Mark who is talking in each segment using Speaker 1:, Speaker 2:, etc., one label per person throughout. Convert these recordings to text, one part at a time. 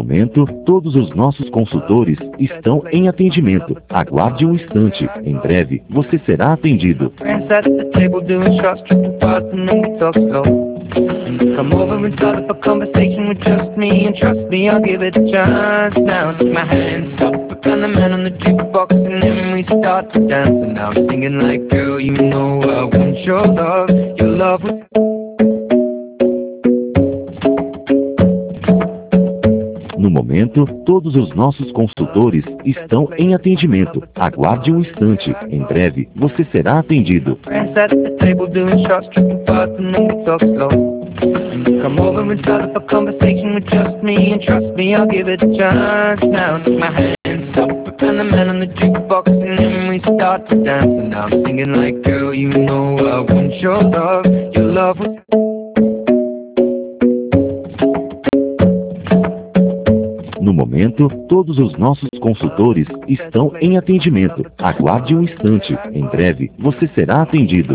Speaker 1: momento, todos os nossos consultores estão em atendimento. Aguarde um instante. Em breve, você será atendido. Come over and start up a conversation with just me, and trust me, I'll give it a chance. Now take my hand, stop it, and the man on the jukebox, and then we start to dance. And I'm singing like, girl, you know I want your love, your love. No momento, todos os nossos consultores estão em atendimento. Aguarde um instante. Em breve, você será atendido. Come over and start up a conversation with just me, and trust me, I'll give it a chance. Now take my hand, stop it, and the man on the jukebox, and then we start to dance. And I'm singing like, girl, you know I want your love, your love. No momento, todos os nossos consultores estão em atendimento. Aguarde um instante. Em breve, você será atendido.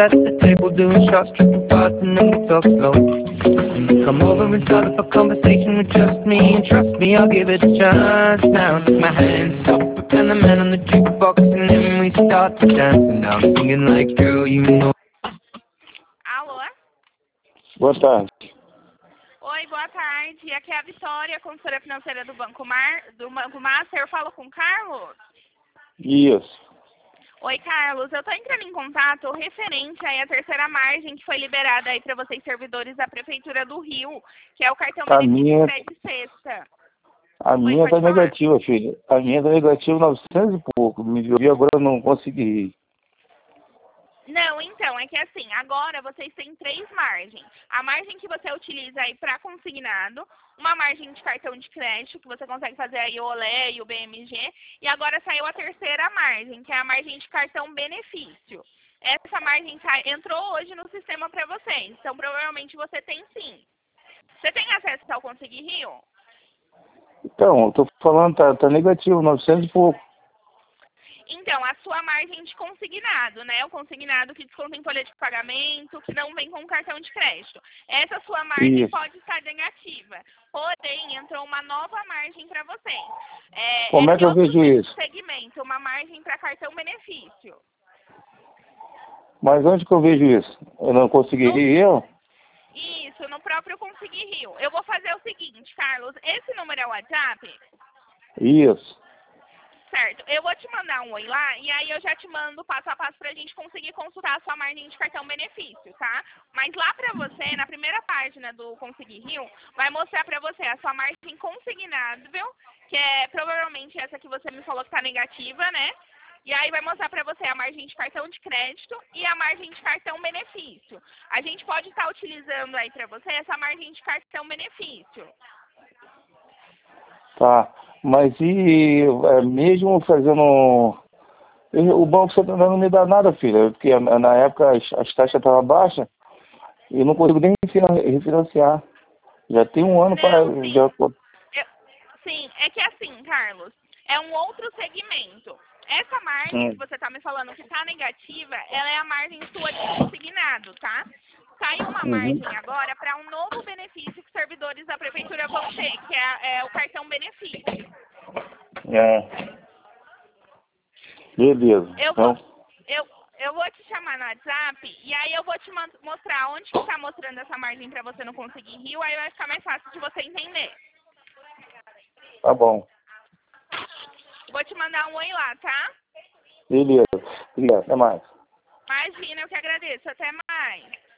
Speaker 1: Come over and start up a conversation with just me, and trust me, I'll give it a chance. Now take my hand, stop it, and the man on the jukebox, and then we start to dance. And I'm singing like, girl, you know.
Speaker 2: Alô?
Speaker 3: Boa tarde.
Speaker 2: Oi, boa tarde. Aqui é a Vitória, consultora financeira do Banco Master. Eu falo com o Carlos?
Speaker 3: Isso.
Speaker 2: Oi, Carlos. Eu estou entrando em contato referente aí à terceira margem que foi liberada aí para vocês, servidores da Prefeitura do Rio, que é o cartão benefício crédito sexta.
Speaker 3: A minha está negativa, filha. A minha está negativa 900 e pouco. Me viu agora, eu não consegui.
Speaker 2: Não, então, é que assim, agora vocês têm três margens. A margem que você utiliza aí para consignado, uma margem de cartão de crédito, que você consegue fazer aí o Olé e o BMG, e agora saiu a terceira margem, que é a margem de cartão benefício. Essa margem entrou hoje no sistema para vocês, então provavelmente você tem sim. Você tem acesso ao Conseguir Rio?
Speaker 3: Então, eu tô falando, tá negativo, 900 e pouco.
Speaker 2: Então, a sua margem de consignado, né? O consignado que desconta em folha de pagamento, que não vem com cartão de crédito. Essa sua margem pode estar negativa. Porém, entrou uma nova margem para vocês.
Speaker 3: Como é que eu vejo isso?
Speaker 2: Segmento, uma margem para cartão benefício.
Speaker 3: Mas onde que eu vejo isso? Eu não conseguiria eu?
Speaker 2: Isso, no próprio Conseguir Rio. Eu vou fazer o seguinte, Carlos. Esse número é o WhatsApp?
Speaker 3: Isso.
Speaker 2: Certo, eu vou te mandar um oi lá e aí eu já te mando passo a passo pra gente conseguir consultar a sua margem de cartão benefício, tá? Mas lá pra você, na primeira página do Conseguir Rio, vai mostrar pra você a sua margem consignável, que é provavelmente essa que você me falou que tá negativa, né? E aí vai mostrar pra você a margem de cartão de crédito e a margem de cartão benefício. A gente pode estar utilizando aí pra você essa margem de cartão benefício.
Speaker 3: Tá. Mas e mesmo fazendo... O Banco Central não me dá nada, filha, porque na época as taxas estavam baixas e não consigo nem refinanciar. Já tem um ano para...
Speaker 2: Sim, é que assim, Carlos, é um outro segmento. Essa margem que você está me falando que está negativa, ela é a margem sua de consignado, tá? Saiu uma margem agora para um novo benefício que os servidores da Prefeitura vão ter, que é o cartão benefício.
Speaker 3: Beleza.
Speaker 2: Eu vou te chamar no WhatsApp e aí eu vou te mostrar onde que está mostrando essa margem para você não conseguir Rio, aí vai ficar mais fácil de você entender.
Speaker 3: Tá bom.
Speaker 2: Vou te mandar um oi lá, tá?
Speaker 3: Beleza. Obrigado. Até mais.
Speaker 2: Imagina, eu que agradeço. Até mais.